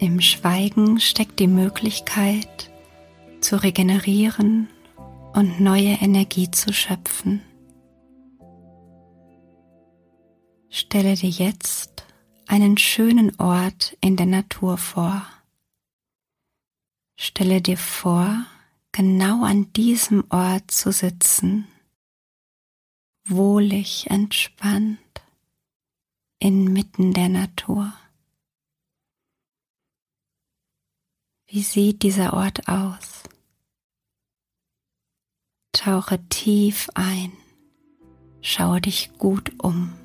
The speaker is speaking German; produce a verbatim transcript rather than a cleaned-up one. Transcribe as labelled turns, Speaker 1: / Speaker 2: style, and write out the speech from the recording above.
Speaker 1: Im Schweigen steckt die Möglichkeit, zu regenerieren und neue Energie zu schöpfen. Stelle dir jetzt einen schönen Ort in der Natur vor. Stelle dir vor, genau an diesem Ort zu sitzen, wohlig entspannt, inmitten der Natur. Wie sieht dieser Ort aus? Tauche tief ein, schaue dich gut um.